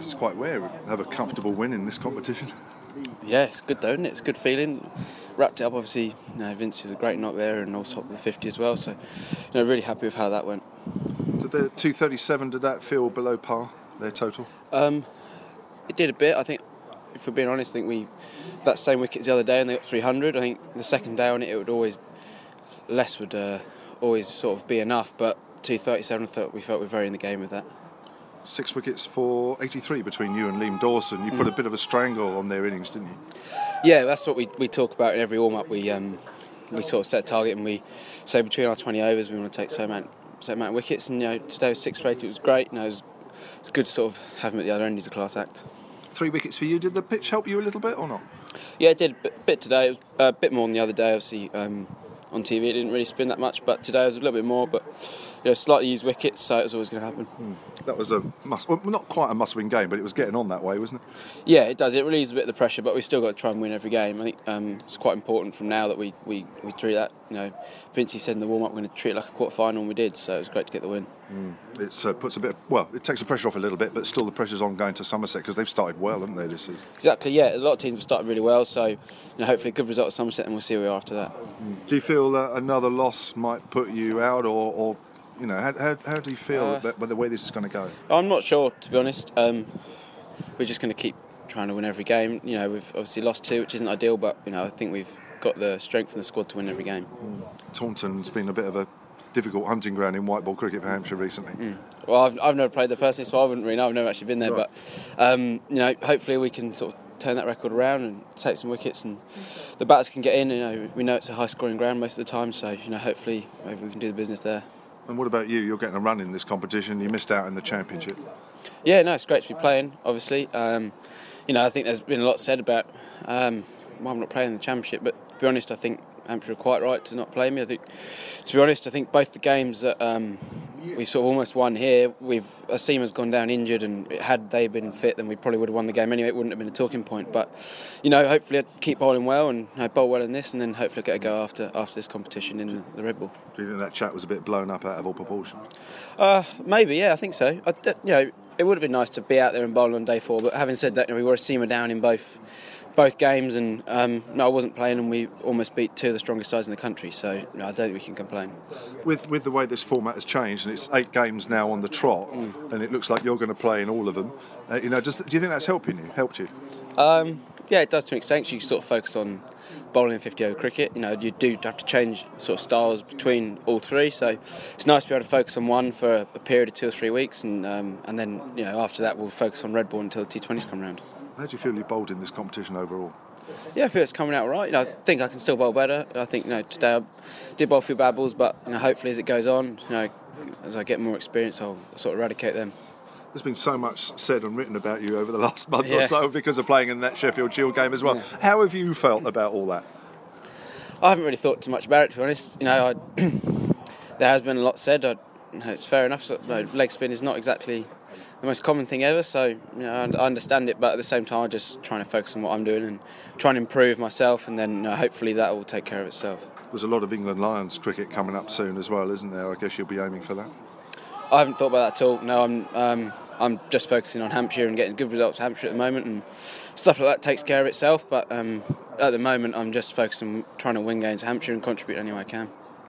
It's quite rare to have a comfortable win in this competition. Yeah, it's good though, isn't it? It's a good feeling. Wrapped it up, obviously, Vince with a great knock there and also up with the 50 as well. So, really happy with how that went. Did the 237, did that feel below par, their total? It did a bit. I think, if we're being honest, I think we that same wickets the other day and they got 300. I think the second day on it would always less would always sort of be enough. But 237, I thought we felt we were very in the game with that. 6 wickets for 83 between you and Liam Dawson. You put a bit of a strangle on their innings, didn't you? Yeah, that's what we talk about in every warm-up. We sort of set a target and we say between our 20 overs we want to take so amount of wickets. And today was 6 for 80. It was great. It's good to sort of have him at the other end. He's a class act. 3 wickets for you. Did the pitch help you a little bit or not? Yeah, it did a bit today. It was a bit more than the other day. Obviously, on TV it didn't really spin that much, but today it was a little bit more. But slightly used wickets, so it was always going to happen. That was not quite a must-win game, but it was getting on that way, wasn't it? Yeah, it does. It relieves a bit of the pressure, but we still got to try and win every game. I think it's quite important from now that we treat that. Vincey said in the warm-up we're going to treat it like a quarter-final, and we did. So it was great to get the win. It puts it takes the pressure off a little bit, but still the pressure's on going to Somerset because they've started well, haven't they, this season? Exactly. Yeah, a lot of teams have started really well. So hopefully a good result at Somerset, and we'll see where we are after that. Do you feel that another loss might put you out, or how do you feel about the way this is going to go? I'm not sure, to be honest. We're just going to keep trying to win every game. We've obviously lost 2, which isn't ideal, but I think we've got the strength in the squad to win every game. Taunton's been a bit of a difficult hunting ground in white ball cricket for Hampshire recently. Well, I've never played there personally, so I wouldn't really know. I've never actually been there, right. But hopefully we can sort of turn that record around and take some wickets, and the batters can get in. We know it's a high-scoring ground most of the time, so hopefully maybe we can do the business there. And what about you? You're getting a run in this competition. You missed out in the championship. Yeah, no, it's great to be playing. Obviously, I think there's been a lot said about why I'm not playing in the championship, but to be honest, I think Hampshire are quite right to not play me. I think both the games that we sort of almost won here, Seamer's gone down injured, and had they been fit, then we probably would have won the game anyway. It wouldn't have been a talking point. But hopefully I'd keep bowling well and bowl well in this, and then hopefully get a go after this competition in the Red Bull. Do you think that chat was a bit blown up out of all proportion? Maybe, yeah, I think so. It would have been nice to be out there and bowl on day 4. But having said that, we were a Seamer down in both games, and I wasn't playing, and we almost beat 2 of the strongest sides in the country, so I don't think we can complain. With the way this format has changed, and it's 8 games now on the trot, and it looks like you're going to play in all of them, do you think that's helped you? Yeah, it does to an extent. You sort of focus on bowling in 50 over cricket. You do have to change sort of styles between all 3, so it's nice to be able to focus on one for a period of 2 or 3 weeks, and then after that we'll focus on red ball until the T20s come round. How do you feel you bowled in this competition overall? Yeah, I feel it's coming out all right. I think I can still bowl better. I think today I did bowl a few bad balls, but hopefully as it goes on, as I get more experience, I'll sort of eradicate them. There's been so much said and written about you over the last month or so because of playing in that Sheffield Shield game as well. Yeah. How have you felt about all that? I haven't really thought too much about it, to be honest. There has been a lot said. It's fair enough. Leg spin is not exactly the most common thing ever, so I understand it, but at the same time I'm just trying to focus on what I'm doing and trying to improve myself, and then hopefully that will take care of itself. There's a lot of England Lions cricket coming up soon as well, isn't there? I guess you'll be aiming for that. I haven't thought about that at all. No, I'm just focusing on Hampshire and getting good results at Hampshire at the moment, and stuff like that takes care of itself, but at the moment I'm just focusing on trying to win games at Hampshire and contribute any way I can.